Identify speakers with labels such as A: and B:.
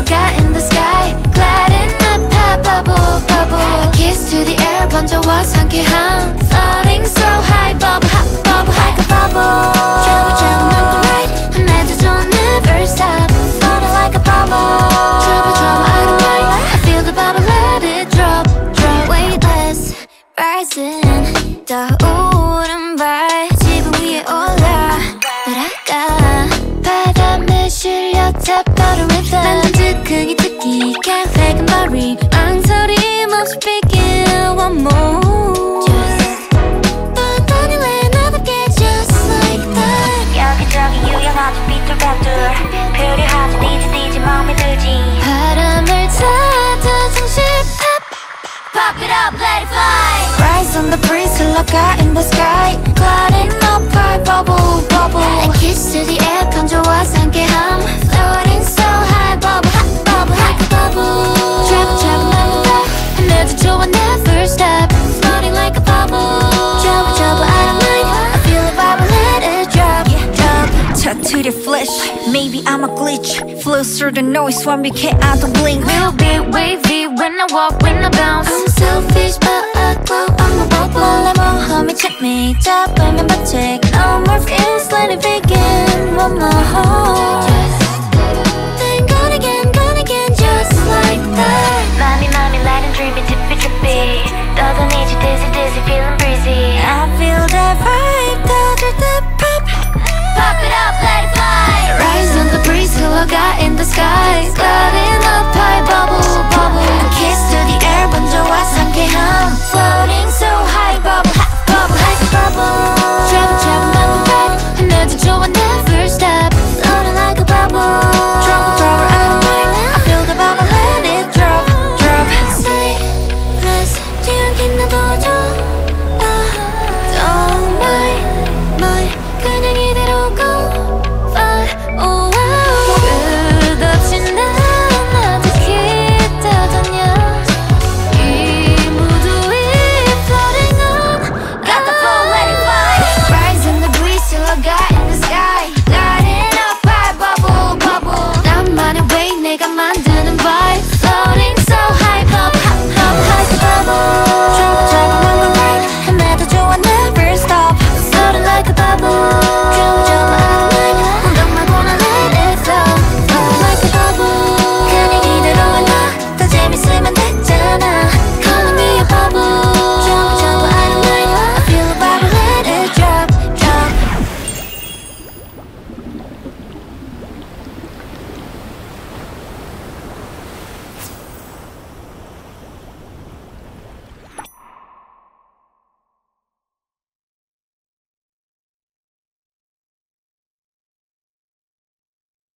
A: 흘러가 in the sky gliding up high bubble bubble kiss to the air 번져와 상쾌함 floating so high bubble hot bubble like a bubble trouble trouble on the right 하나도 don't never stop floating like a bubble trouble trouble out of mind I feel the bubble let it drop drop weightless rising 떠오른 발 지붕 위에 올라 날아가 바람에 실려 top bottom rhythm 난 즉흥이 듣기 can't fake a memory 망설임 없이 begin one more But anyway never get just like that
B: 여기저기 유영하지 삐뚤빼뚤 표류하지 띠지 맘에 들지
A: 바람을 타다 정신 pop it up let it fly rise on the breeze 흘러가 in the sky gliding up high bubble bubble a kiss to the air 건조와 상쾌함 floating so high bubble hot bubble like a bubble travel travel on the back 하나도 좋아 never stop floating like a bubble trouble trouble out of mind I feel the bubble let it drop drop
B: Tattooed your flesh maybe I'm a glitch flow through the noise 완벽해 I don't blink
A: We'll be wavy when I walk when I bounce I'm selfish but I glow I'm a bubble 몰래 모험이 채미 잡으면 반칙 No more fears let it begin one more